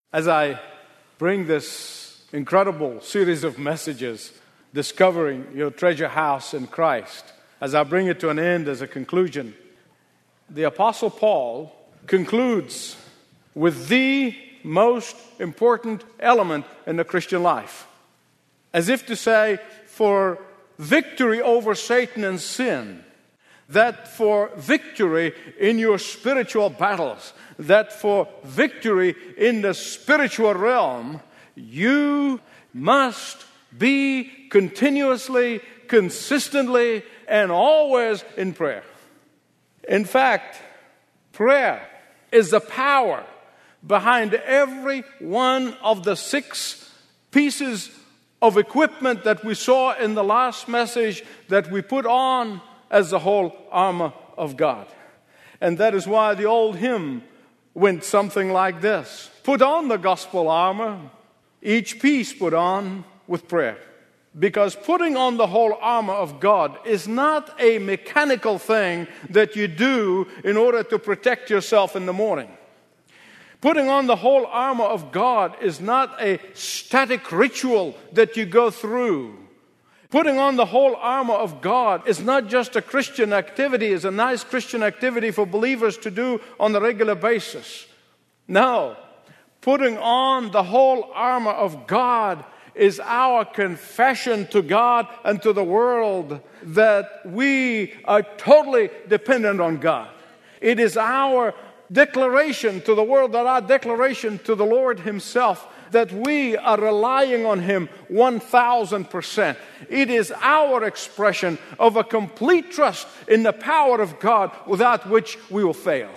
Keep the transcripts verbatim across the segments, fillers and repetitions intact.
As I bring this incredible series of messages, discovering your treasure house in Christ, as I bring it to an end as a conclusion, the Apostle Paul concludes with the most important element in the Christian life. As if to say, for victory over Satan and sin, that for victory in your spiritual battles, that for victory in the spiritual realm, you must be continuously, consistently, and always in prayer. In fact, prayer is the power behind every one of the six pieces of equipment that we saw in the last message that we put on as the whole armor of God. And that is why the old hymn went something like this. Put on the gospel armor, each piece put on with prayer. Because putting on the whole armor of God is not a mechanical thing that you do in order to protect yourself in the morning. Putting on the whole armor of God is not a static ritual that you go through. Putting on the whole armor of God is not just a Christian activity, it's a nice Christian activity for believers to do on a regular basis. No, putting on the whole armor of God is our confession to God and to the world that we are totally dependent on God. It is our declaration to the world, that our declaration to the Lord Himself, that we are relying on Him one thousand percent. It is our expression of a complete trust in the power of God without which we will fail.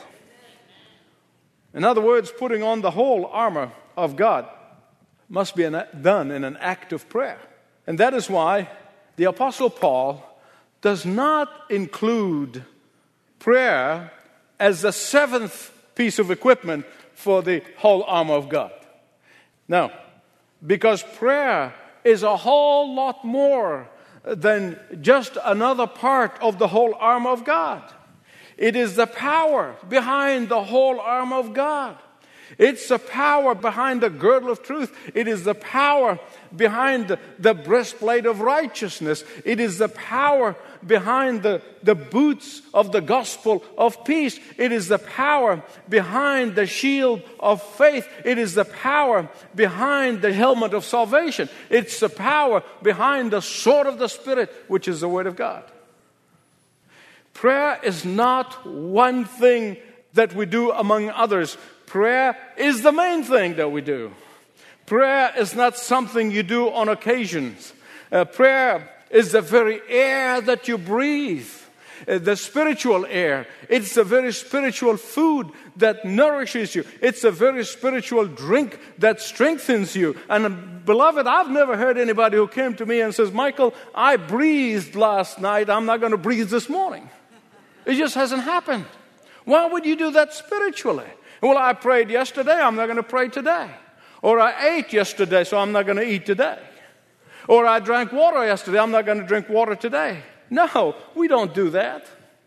In other words, putting on the whole armor of God must be done in an act of prayer. And that is why the Apostle Paul does not include prayer as the seventh piece of equipment for the whole armor of God. No, because prayer is a whole lot more than just another part of the whole armor of God. It is the power behind the whole armor of God. It's the power behind the girdle of truth. It is the power behind the, the breastplate of righteousness. It is the power behind the, the boots of the gospel of peace. It is the power behind the shield of faith. It is the power behind the helmet of salvation. It's the power behind the sword of the Spirit, which is the Word of God. Prayer is not one thing that we do among others. Prayer is the main thing that we do. Prayer is not something you do on occasions. Uh, prayer is the very air that you breathe, uh, the spiritual air. It's the very spiritual food that nourishes you. It's the very spiritual drink that strengthens you. And uh, beloved, I've never heard anybody who came to me and says, Michael, I breathed last night. I'm not going to breathe this morning. It just hasn't happened. Why would you do that spiritually? Well, I prayed yesterday, I'm not going to pray today. Or I ate yesterday, so I'm not going to eat today. Or I drank water yesterday, I'm not going to drink water today. No, we don't do that.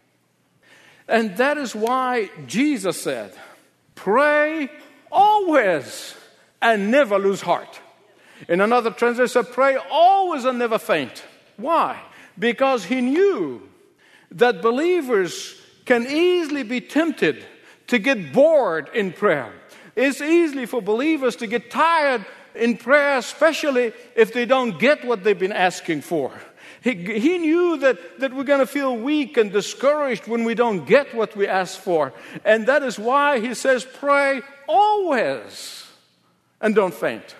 And that is why Jesus said, pray always and never lose heart. In another translation, said, pray always and never faint. Why? Because He knew that believers can easily be tempted to get bored in prayer. It's easy for believers to get tired in prayer, especially if they don't get what they've been asking for. He, he knew that, that we're going to feel weak and discouraged when we don't get what we ask for. And that is why He says, pray always and don't faint.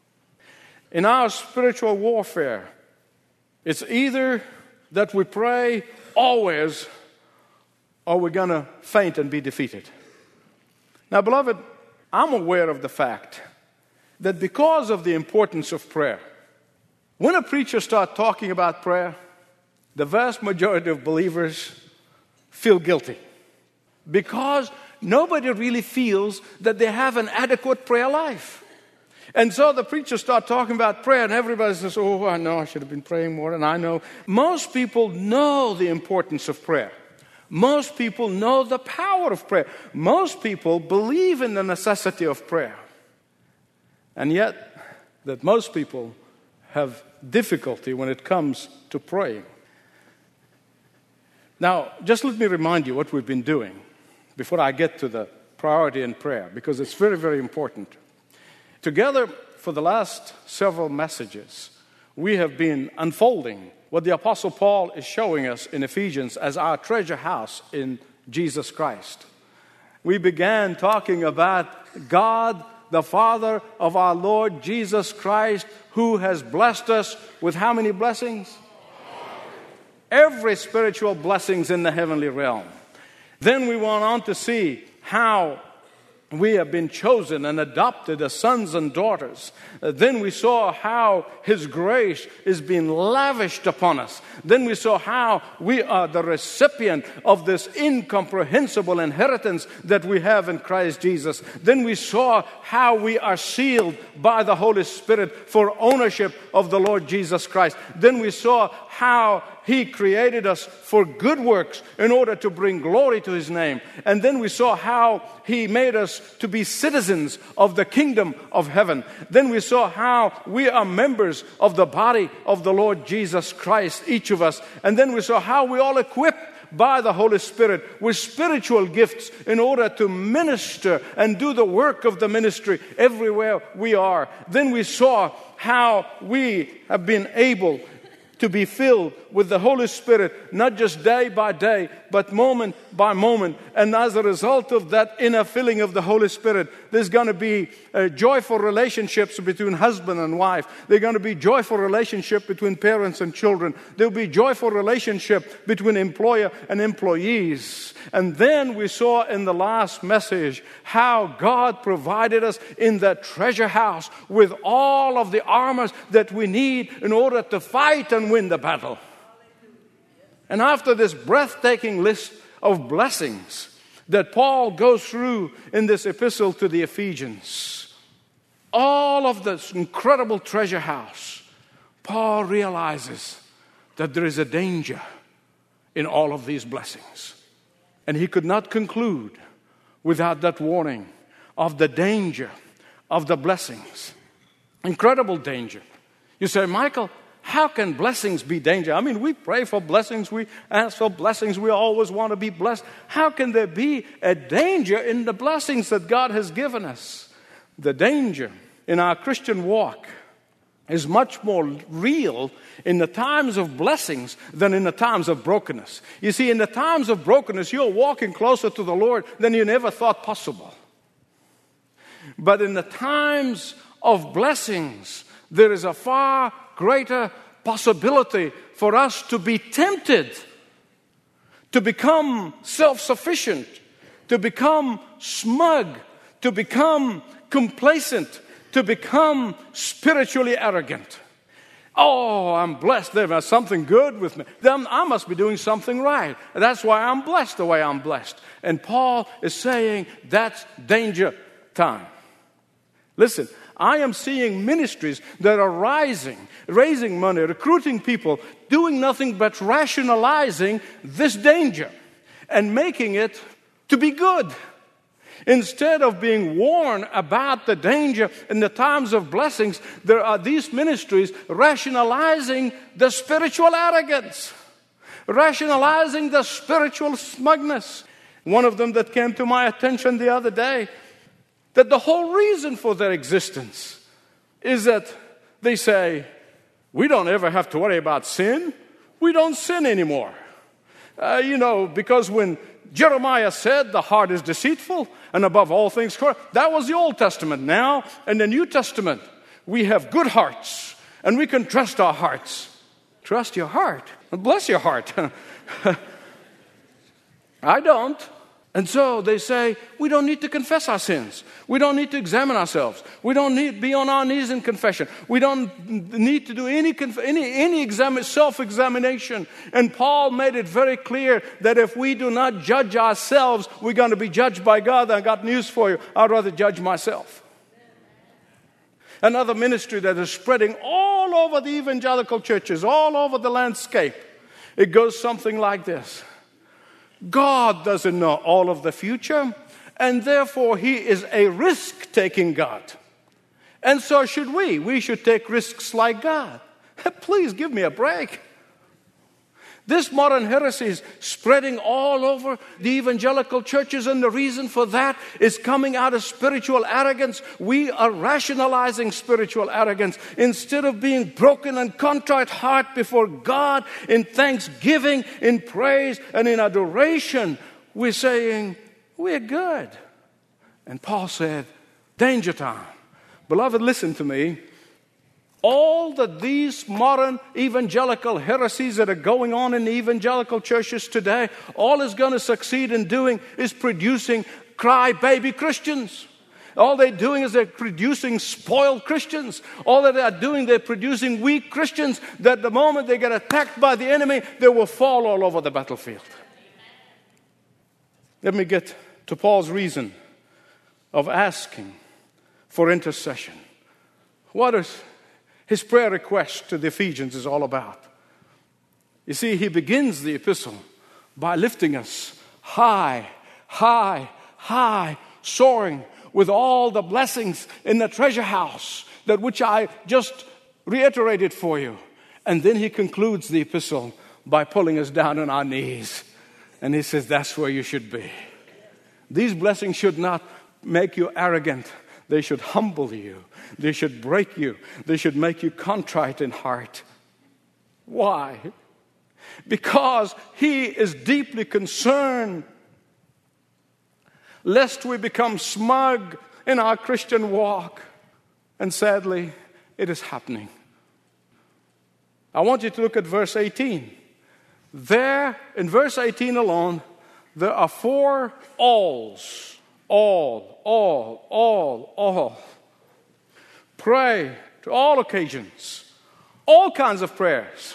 In our spiritual warfare, it's either that we pray always or we're going to faint and be defeated. Now, beloved, I'm aware of the fact that because of the importance of prayer, when a preacher starts talking about prayer, the vast majority of believers feel guilty because nobody really feels that they have an adequate prayer life. And so the preacher starts talking about prayer, and everybody says, oh, I know I should have been praying more, and I know. Most people know the importance of prayer. Most people know the power of prayer. Most people believe in the necessity of prayer. And yet, that most people have difficulty when it comes to praying. Now, just let me remind you what we've been doing before I get to the priority in prayer, because it's very, very important. Together, for the last several messages, we have been unfolding what the Apostle Paul is showing us in Ephesians as our treasure house in Jesus Christ. We began talking about God, the Father of our Lord Jesus Christ, who has blessed us with how many blessings? Every spiritual blessings in the heavenly realm. Then we went on to see how we have been chosen and adopted as sons and daughters. Uh, then we saw how His grace is being lavished upon us. Then we saw how we are the recipient of this incomprehensible inheritance that we have in Christ Jesus. Then we saw how we are sealed by the Holy Spirit for ownership of the Lord Jesus Christ. Then we saw how He created us for good works in order to bring glory to His name. And then we saw how He made us to be citizens of the kingdom of heaven. Then we saw how we are members of the body of the Lord Jesus Christ, each of us. And then we saw how we all equipped by the Holy Spirit with spiritual gifts in order to minister and do the work of the ministry everywhere we are. Then we saw how we have been able to be filled with the Holy Spirit, not just day by day, but moment by moment. And as a result of that inner filling of the Holy Spirit, there's going to be uh, joyful relationships between husband and wife. There's going to be joyful relationship between parents and children. There'll be joyful relationship between employer and employees. And then we saw in the last message how God provided us in that treasure house with all of the armors that we need in order to fight and win the battle. And after this breathtaking list of blessings that Paul goes through in this epistle to the Ephesians, all of this incredible treasure house, Paul realizes that there is a danger in all of these blessings. And he could not conclude without that warning of the danger of the blessings. Incredible danger. You say, Michael, how can blessings be danger? I mean, we pray for blessings, we ask for blessings, we always want to be blessed. How can there be a danger in the blessings that God has given us? The danger in our Christian walk is much more real in the times of blessings than in the times of brokenness. You see, in the times of brokenness, you're walking closer to the Lord than you never thought possible. But in the times of blessings, there is a far greater possibility for us to be tempted, to become self-sufficient, to become smug, to become complacent, to become spiritually arrogant. Oh, I'm blessed. There's something good with me. Then I must be doing something right. That's why I'm blessed the way I'm blessed. And Paul is saying that's danger time. Listen, I am seeing ministries that are rising, raising money, recruiting people, doing nothing but rationalizing this danger and making it to be good. Instead of being warned about the danger in the times of blessings, there are these ministries rationalizing the spiritual arrogance, rationalizing the spiritual smugness. One of them that came to my attention the other day, that the whole reason for their existence is that they say, we don't ever have to worry about sin. We don't sin anymore. Uh, you know, because when Jeremiah said the heart is deceitful and above all things corrupt, that was the Old Testament. Now, in the New Testament, we have good hearts and we can trust our hearts. Trust your heart. Bless your heart. I don't. And so they say, we don't need to confess our sins. We don't need to examine ourselves. We don't need to be on our knees in confession. We don't need to do any any, any exam- self-examination. And Paul made it very clear that if we do not judge ourselves, we're going to be judged by God. I got news for you. I'd rather judge myself. Another ministry that is spreading all over the evangelical churches, all over the landscape. It goes something like this. God doesn't know all of the future, and therefore He is a risk-taking God. And so should we. We should take risks like God. Please give me a break. This modern heresy is spreading all over the evangelical churches, and the reason for that is coming out of spiritual arrogance. We are rationalizing spiritual arrogance instead of being broken and contrite heart before God in thanksgiving, in praise, and in adoration. We're saying, we're good. And Paul said, danger time. Beloved, listen to me. All that these modern evangelical heresies that are going on in the evangelical churches today, all is going to succeed in doing is producing cry-baby Christians. All they're doing is they're producing spoiled Christians. All that they're doing, they're producing weak Christians that the moment they get attacked by the enemy, they will fall all over the battlefield. Let me get to Paul's reason of asking for intercession. What is his prayer request to the Ephesians is all about? You see, he begins the epistle by lifting us high, high, high, soaring with all the blessings in the treasure house, that which I just reiterated for you. And then he concludes the epistle by pulling us down on our knees. And he says, that's where you should be. These blessings should not make you arrogant. They should humble you. They should break you. They should make you contrite in heart. Why? Because he is deeply concerned lest we become smug in our Christian walk. And sadly, it is happening. I want you to look at verse eighteen. There, in verse eighteen alone, there are four alls. All, all, all, all. Pray to all occasions, all kinds of prayers,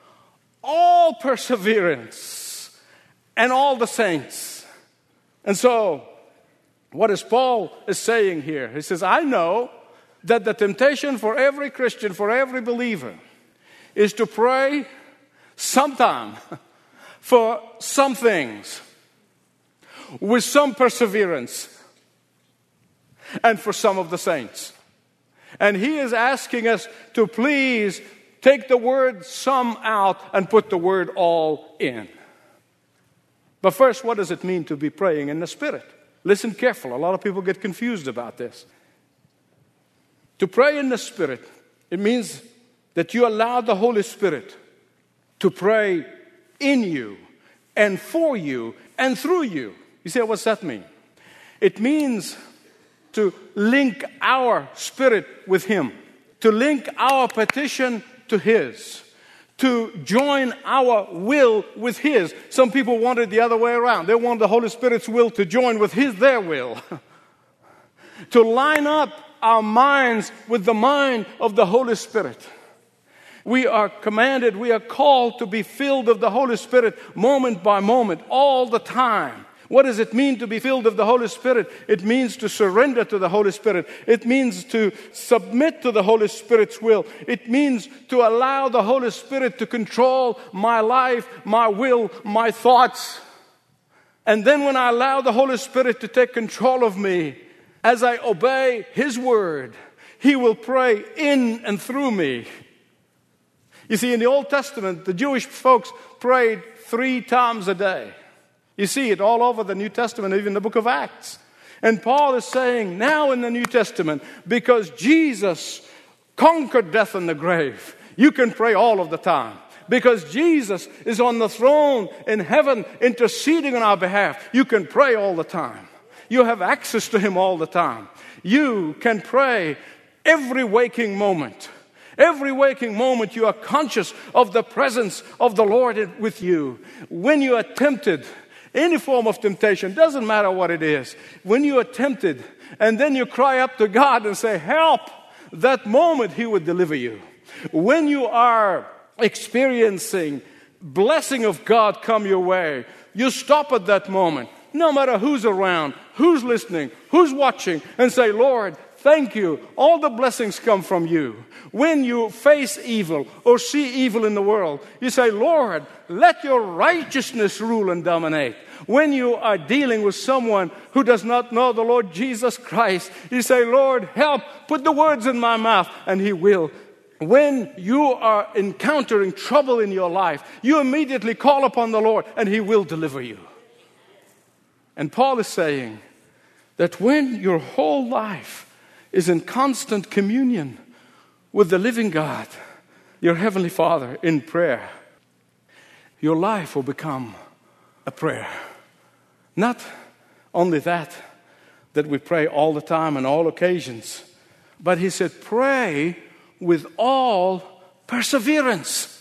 all perseverance, and all the saints. And so, what is Paul is saying here? He says, I know that the temptation for every Christian, for every believer, is to pray sometime for some things, with some perseverance, and for some of the saints. And he is asking us to please take the word some out and put the word all in. But first, what does it mean to be praying in the Spirit? Listen careful. A lot of people get confused about this. To pray in the Spirit, it means that you allow the Holy Spirit to pray in you and for you and through you. You say, what's that mean? It means to link our spirit with Him, to link our petition to His, to join our will with His. Some people want it the other way around. They want the Holy Spirit's will to join with His, their will. To line up our minds with the mind of the Holy Spirit. We are commanded, we are called to be filled of the Holy Spirit moment by moment, all the time. What does it mean to be filled of the Holy Spirit? It means to surrender to the Holy Spirit. It means to submit to the Holy Spirit's will. It means to allow the Holy Spirit to control my life, my will, my thoughts. And then when I allow the Holy Spirit to take control of me, as I obey His word, He will pray in and through me. You see, in the Old Testament, the Jewish folks prayed three times a day. You see it all over the New Testament, even the book of Acts. And Paul is saying now in the New Testament, because Jesus conquered death and the grave, you can pray all of the time. Because Jesus is on the throne in heaven interceding on our behalf, you can pray all the time. You have access to Him all the time. You can pray every waking moment. Every waking moment you are conscious of the presence of the Lord with you. When you are tempted, any form of temptation, doesn't matter what it is. When you are tempted and then you cry up to God and say, help, that moment He would deliver you. When you are experiencing blessing of God come your way, you stop at that moment, no matter who's around, who's listening, who's watching, and say, Lord, thank you. All the blessings come from you. When you face evil or see evil in the world, you say, Lord, let your righteousness rule and dominate. When you are dealing with someone who does not know the Lord Jesus Christ, you say, Lord, help, put the words in my mouth, and He will. When you are encountering trouble in your life, you immediately call upon the Lord, and He will deliver you. And Paul is saying that when your whole life is in constant communion with the living God, your Heavenly Father, in prayer, your life will become a prayer. Not only that, that we pray all the time on all occasions, but he said, pray with all perseverance.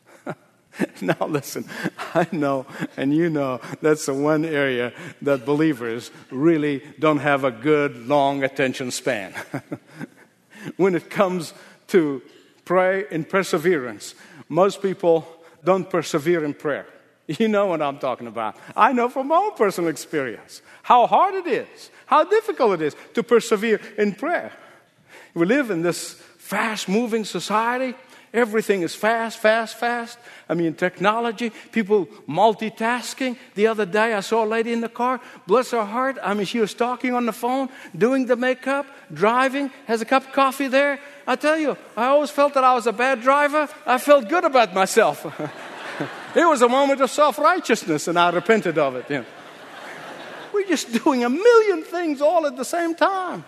Now listen, I know and you know that's the one area that believers really don't have a good long attention span. When it comes to pray in perseverance, most people don't persevere in prayer. You know what I'm talking about. I know from my own personal experience how hard it is, how difficult it is to persevere in prayer. We live in this fast-moving society. Everything is fast, fast, fast. I mean, technology, people multitasking. The other day, I saw a lady in the car. Bless her heart. I mean, she was talking on the phone, doing the makeup, driving, has a cup of coffee there. I tell you, I always felt that I was a bad driver. I felt good about myself. It was a moment of self-righteousness, and I repented of it. Yeah. We're just doing a million things all at the same time.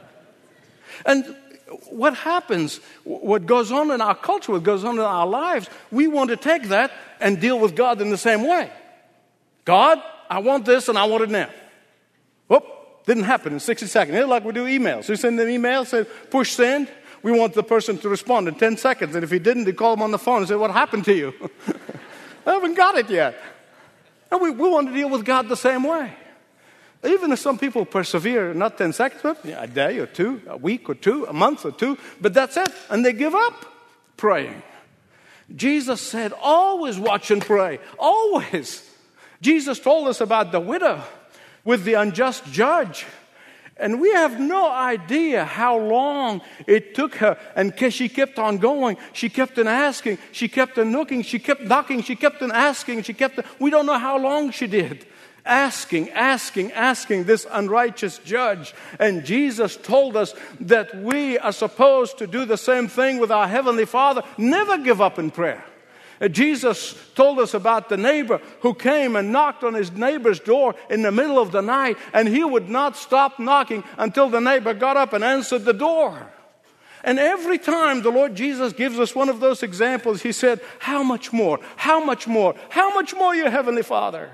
And what happens, what goes on in our culture, what goes on in our lives, we want to take that and deal with God in the same way. God, I want this and I want it now. Whoop, didn't happen in sixty seconds. It's like we do emails. We send them emails, say, push send. We want the person to respond in ten seconds. And if he didn't, they call them on the phone and say, what happened to you? I haven't got it yet. And we, we want to deal with God the same way. Even if some people persevere, not ten seconds, but a day or two, a week or two, a month or two, but that's it. And they give up praying. Jesus said, always watch and pray. Always. Jesus told us about the widow with the unjust judge. And we have no idea how long it took her. And she kept on going. She kept on asking. She kept on knocking. She kept knocking. She kept on asking. She kept on, we don't know how long she did. Asking, asking, asking this unrighteous judge. And Jesus told us that we are supposed to do the same thing with our Heavenly Father. Never give up in prayer. Jesus told us about the neighbor who came and knocked on his neighbor's door in the middle of the night, and he would not stop knocking until the neighbor got up and answered the door. And every time the Lord Jesus gives us one of those examples, he said, how much more, how much more, how much more, your Heavenly Father?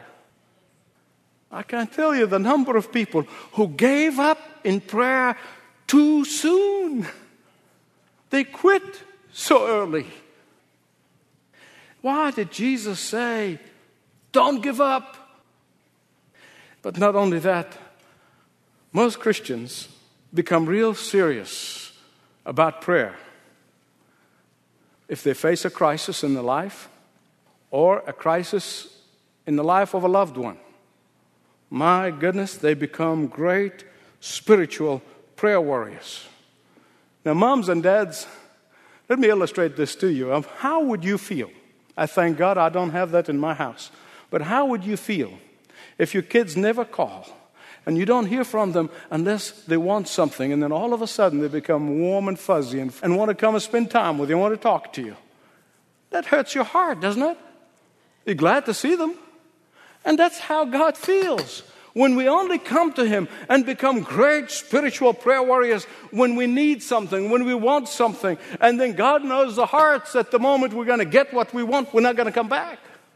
I can't tell you the number of people who gave up in prayer too soon. They quit so early. Why did Jesus say, don't give up? But not only that, most Christians become real serious about prayer if they face a crisis in their life or a crisis in the life of a loved one. My goodness, they become great spiritual prayer warriors. Now, moms and dads, let me illustrate this to you. How would you feel? I thank God I don't have that in my house. But how would you feel if your kids never call and you don't hear from them unless they want something, and then all of a sudden they become warm and fuzzy and, and want to come and spend time with you, want to talk to you? That hurts your heart, doesn't it? You're glad to see them. And that's how God feels. When we only come to Him and become great spiritual prayer warriors when we need something, when we want something, and then God knows the hearts at the moment we're going to get what we want, we're not going to come back.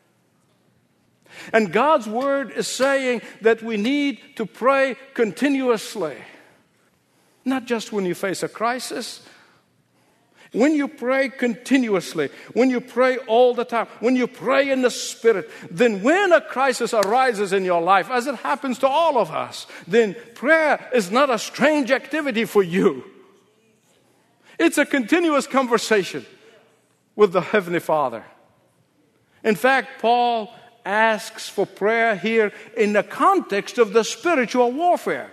And God's Word is saying that we need to pray continuously. Not just when you face a crisis. When you pray continuously, when you pray all the time, when you pray in the Spirit, then when a crisis arises in your life, as it happens to all of us, then prayer is not a strange activity for you. It's a continuous conversation with the Heavenly Father. In fact, Paul asks for prayer here in the context of the spiritual warfare.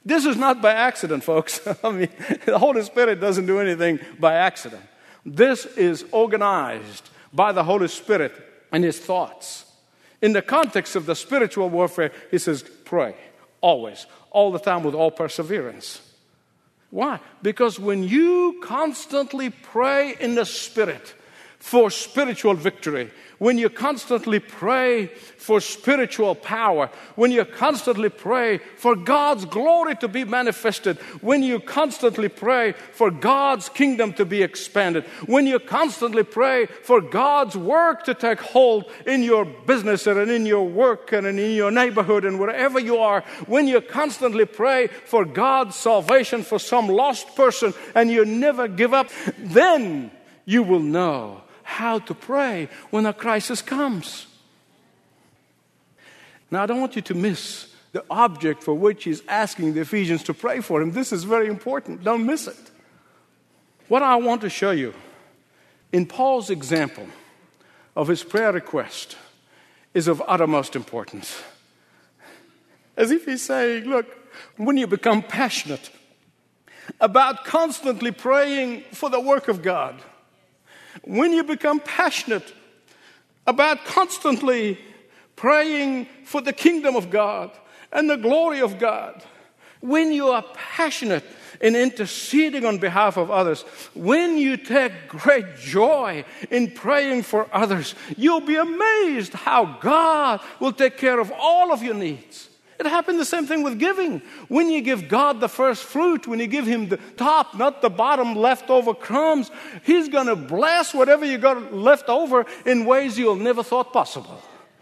This is not by accident, folks. I mean, the Holy Spirit doesn't do anything by accident. This is organized by the Holy Spirit and His thoughts. In the context of the spiritual warfare, He says, pray, always, all the time with all perseverance. Why? Because when you constantly pray in the Spirit for spiritual victory, when you constantly pray for spiritual power, when you constantly pray for God's glory to be manifested, when you constantly pray for God's kingdom to be expanded, when you constantly pray for God's work to take hold in your business and in your work and in your neighborhood and wherever you are, when you constantly pray for God's salvation for some lost person and you never give up, then you will know how to pray when a crisis comes. Now, I don't want you to miss the object for which he's asking the Ephesians to pray for him. This is very important. Don't miss it. What I want to show you in Paul's example of his prayer request is of uttermost importance. As if he's saying, look, when you become passionate about constantly praying for the work of God, when you become passionate about constantly praying for the kingdom of God and the glory of God, when you are passionate in interceding on behalf of others, when you take great joy in praying for others, you'll be amazed how God will take care of all of your needs. It happened the same thing with giving. When you give God the first fruit, when you give Him the top, not the bottom leftover crumbs, He's going to bless whatever you got left over in ways you'll never thought possible.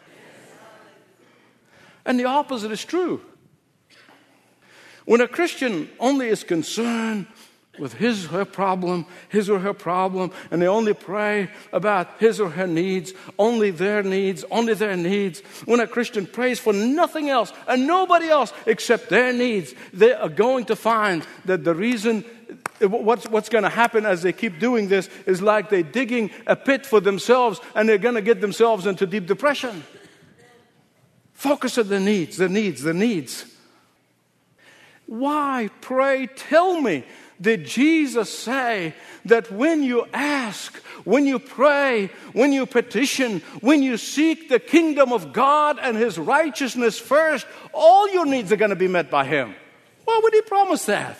And the opposite is true. When a Christian only is concerned with his or her problem, his or her problem, and they only pray about his or her needs, only their needs, only their needs. When a Christian prays for nothing else and nobody else except their needs, they are going to find that the reason, what's, what's going to happen as they keep doing this is like they're digging a pit for themselves and they're going to get themselves into deep depression. Focus on the needs, the needs, the needs. Why, pray tell me, did Jesus say that when you ask, when you pray, when you petition, when you seek the kingdom of God and His righteousness first, all your needs are going to be met by Him? Why would He promise that?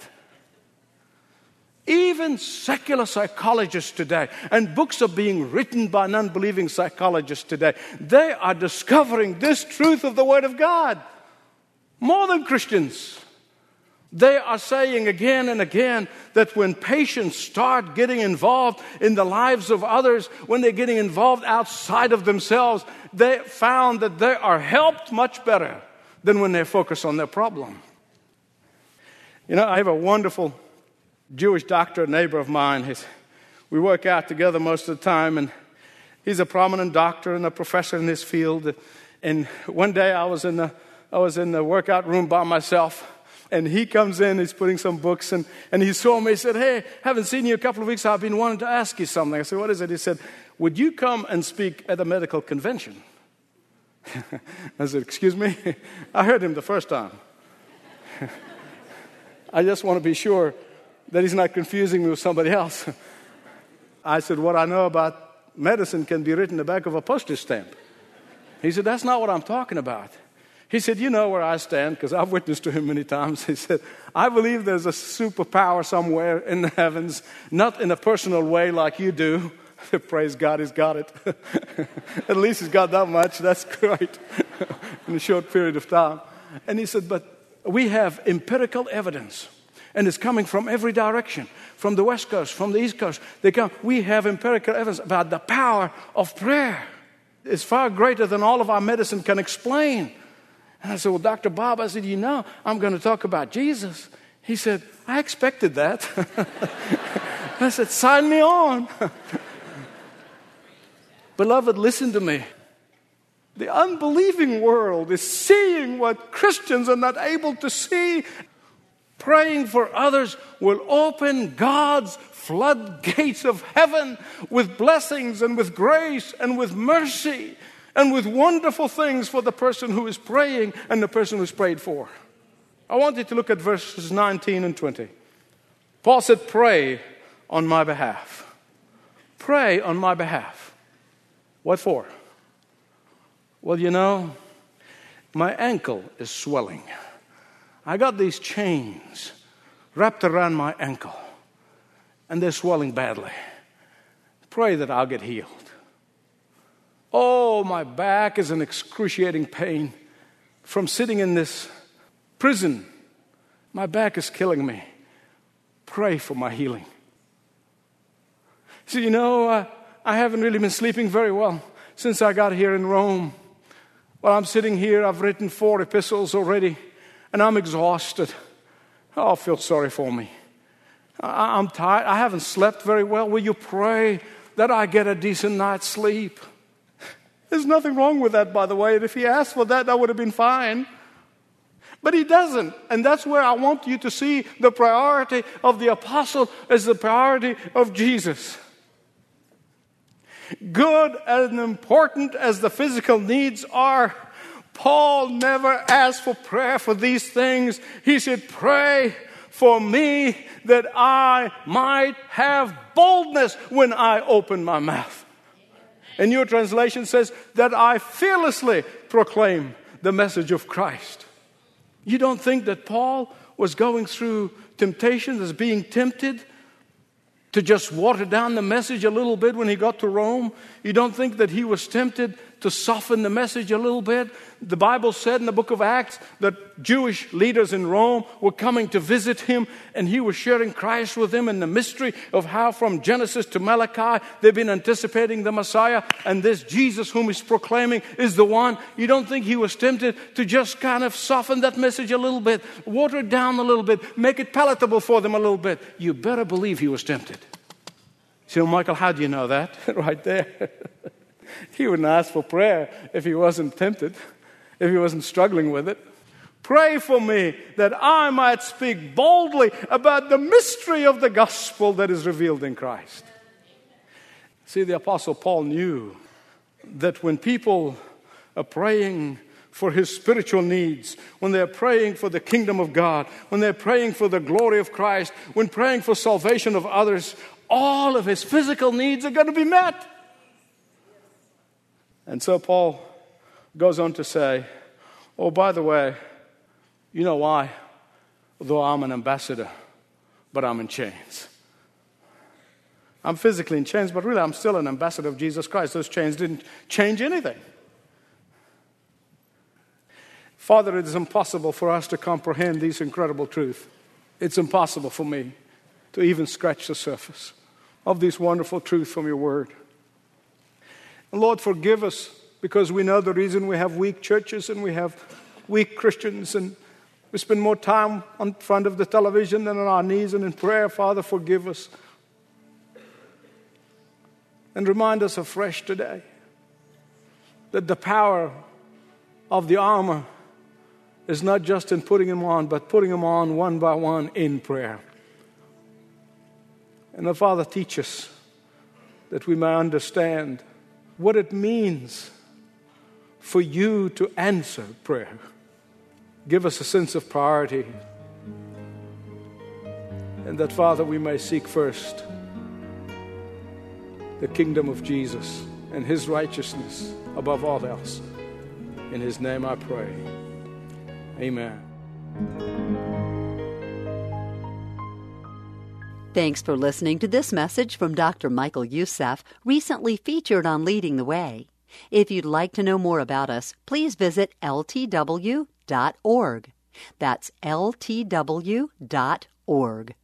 Even secular psychologists today, and books are being written by non-believing psychologists today, they are discovering this truth of the Word of God more than Christians. They are saying again and again that when patients start getting involved in the lives of others, when they're getting involved outside of themselves, they found that they are helped much better than when they focus on their problem. You know, I have a wonderful Jewish doctor, a neighbor of mine. He's, we work out together most of the time, and he's a prominent doctor and a professor in his field. And one day I was in the, I was in the workout room by myself. And he comes in, he's putting some books, and, and he saw me. He said, hey, haven't seen you a couple of weeks. I've been wanting to ask you something. I said, what is it? He said, would you come and speak at a medical convention? I said, excuse me? I heard him the first time. I just want to be sure that he's not confusing me with somebody else. I said, what I know about medicine can be written in the back of a postage stamp. He said, that's not what I'm talking about. He said, you know where I stand, because I've witnessed to him many times. He said, I believe there's a superpower somewhere in the heavens, not in a personal way like you do. Praise God, he's got it. At least he's got that much. That's great in a short period of time. And he said, but we have empirical evidence, and it's coming from every direction, from the West Coast, from the East Coast. They come. We have empirical evidence about the power of prayer. It's far greater than all of our medicine can explain. And I said, well, Doctor Bob, I said, you know, I'm going to talk about Jesus. He said, I expected that. I said, sign me on. Beloved, listen to me. The unbelieving world is seeing what Christians are not able to see. Praying for others will open God's floodgates of heaven with blessings and with grace and with mercy and with wonderful things for the person who is praying and the person who's prayed for. I want you to look at verses nineteen and twenty. Paul said, pray on my behalf. Pray on my behalf. What for? Well, you know, my ankle is swelling. I got these chains wrapped around my ankle, and they're swelling badly. Pray that I'll get healed. Oh, my back is in excruciating pain from sitting in this prison. My back is killing me. Pray for my healing. So, you know, uh, I haven't really been sleeping very well since I got here in Rome. While I'm sitting here, I've written four epistles already, and I'm exhausted. Oh, feel sorry for me. I- I'm tired. I haven't slept very well. Will you pray that I get a decent night's sleep? There's nothing wrong with that, by the way. And if he asked for that, that would have been fine. But he doesn't. And that's where I want you to see the priority of the apostle as the priority of Jesus. Good and important as the physical needs are, Paul never asked for prayer for these things. He said, pray for me that I might have boldness when I open my mouth. And your translation says that I fearlessly proclaim the message of Christ. You don't think that Paul was going through temptation, as being tempted to just water down the message a little bit when he got to Rome? You don't think that he was tempted to soften the message a little bit? The Bible said in the book of Acts that Jewish leaders in Rome were coming to visit him, and he was sharing Christ with them in the mystery of how from Genesis to Malachi they've been anticipating the Messiah, and this Jesus whom he's proclaiming is the one. You don't think he was tempted to just kind of soften that message a little bit, water it down a little bit, make it palatable for them a little bit? You better believe he was tempted. So, Michael, how do you know that? Right there. He wouldn't ask for prayer if he wasn't tempted, if he wasn't struggling with it. Pray for me that I might speak boldly about the mystery of the gospel that is revealed in Christ. See, the Apostle Paul knew that when people are praying for his spiritual needs, when they're praying for the kingdom of God, when they're praying for the glory of Christ, when praying for salvation of others, all of his physical needs are going to be met. And so Paul goes on to say, oh, by the way, you know why? Though I'm an ambassador, but I'm in chains. I'm physically in chains, but really I'm still an ambassador of Jesus Christ. Those chains didn't change anything. Father, it is impossible for us to comprehend these incredible truths. It's impossible for me to even scratch the surface of these wonderful truths from your word. And Lord, forgive us, because we know the reason we have weak churches and we have weak Christians, and we spend more time in front of the television than on our knees and in prayer. Father, forgive us. And remind us afresh today that the power of the armor is not just in putting them on, but putting them on one by one in prayer. And the Father, teach us that we may understand what it means for you to answer prayer. Give us a sense of priority. And that, Father, we may seek first the kingdom of Jesus and his righteousness above all else. In his name I pray. Amen. Thanks for listening to this message from Doctor Michael Youssef, recently featured on Leading the Way. If you'd like to know more about us, please visit L T W dot org. That's L T W dot org.